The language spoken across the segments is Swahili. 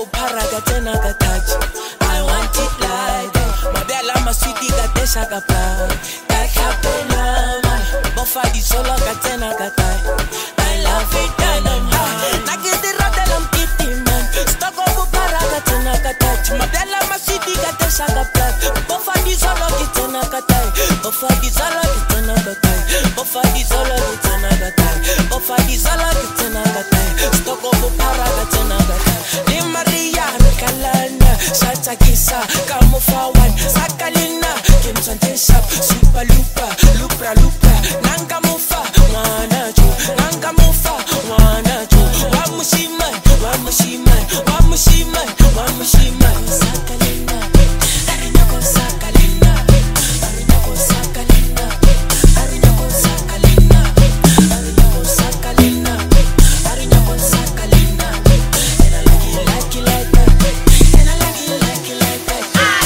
bupharaga tena ka touch. I want it like that. Mabela maswiti ka desha ka plug. Ka kapela man, bofadi solo ka tena ka tai. I love it and I'm high. Nakiti ratelam kiti man, stoko bupharaga tena ka touch. Mabela maswiti ka desha ka plug. Bofadi solo ki tena ka tai. Bofadi solo ki tena ka tai. Bofadi solo ki tena ka tai. Bofadi solo ki tena ka tai. Stoko bupharaga tena ka tai. Ni Maria Kalana, Shata Kisa, Kamufawan, Sakalina, Kim Santesha, Super Lupa, Lupra Lupa, Nangamufa, Wanachu, Nangamufa, Wanachu, Wamushiman, Wamushiman, Wamushiman, Wamushiman, Sakalina, Arinako Sakalina, Arinako Sakalina, Arinako Sakalina, Arinako Sakalina, Arinako Sakalina, and I like it like that, and I like it like that.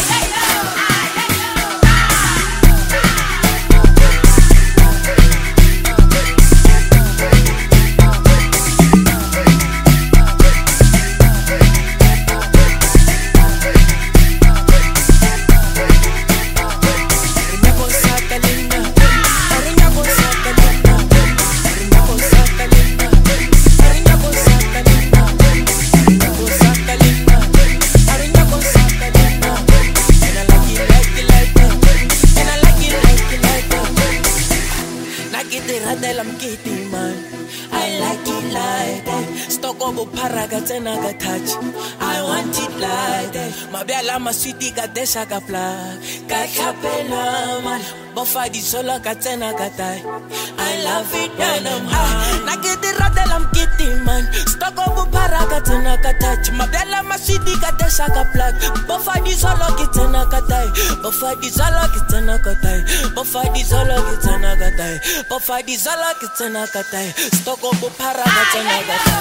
I like it like that. Stoko bupharaga tena ka touch. I want it like that. Mabela maswiti ka desha ka plug. Ka kapela man, bofadi solo ka tena ka tai. I love it when I'm high. Nakiti ratelam kiti man, stoko bupharaga tena ka touch. Mabela maswiti ka desha ka plug. Bofadi solo ki tena ka tai. Bofadi solo ki tena ka tai. Bofadi solo ki tena ka tai. Bofadi solo ki tena ka tai. Stoko bupharaga tena ka tai.